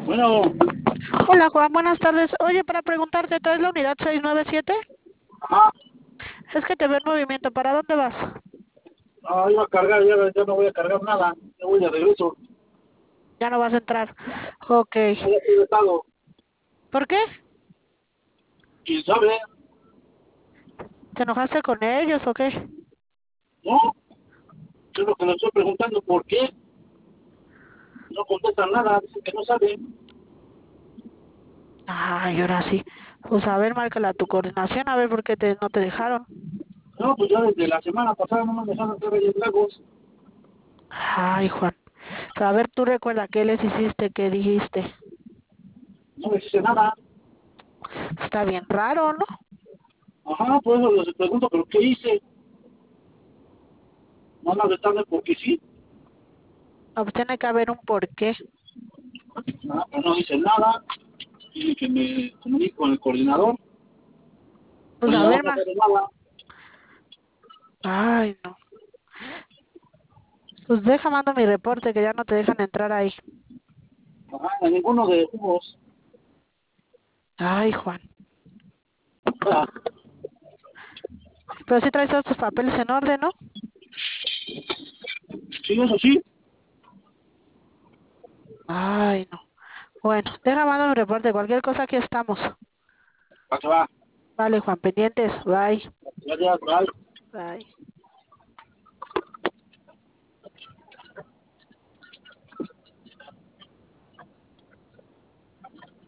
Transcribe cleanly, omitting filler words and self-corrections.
Bueno, Hola Juan, buenas tardes. Oye, para preguntarte, ¿traes la unidad 697? ajá, Es que te veo en movimiento. ¿Para dónde vas? iba a cargar, ya no voy a cargar nada, ya voy de regreso, Ya no vas a entrar. Ok. ya estoy vetado, ¿Por qué? quién sabe, ¿Te enojaste con ellos o qué? ¿no? Es lo que le estoy preguntando, ¿por qué? No contestan nada, dicen que no saben. Ay, ahora sí. Pues a ver, márcala a tu coordinación, a ver por qué no te dejaron. No, pues ya desde la semana pasada no me dejaron entrar ahí en Lagos, Ay, Juan. Pero a ver, tú recuerda qué les hiciste, qué dijiste. no me dice nada. Está bien raro, ¿no? Ajá, pues eso les pregunto, ¿pero qué hice? No más de tarde porque sí, No, pues tiene que haber un porqué. pues no dicen nada, dicen que me comunico con el coordinador, el Pues a coordinador ver, no ma. sabe nada, Ay, no. Pues deja, mando mi reporte que ya no te dejan entrar ahí. ajá, a ninguno de jugos. Ay, Juan. Pero sí traes todos tus papeles en orden, ¿no? Sí, eso sí, Ay, no. Bueno, deja mando mi reporte. Cualquier cosa aquí estamos. para que va, Vale, Juan, pendientes. Bye. ya, ya, bye. Bye.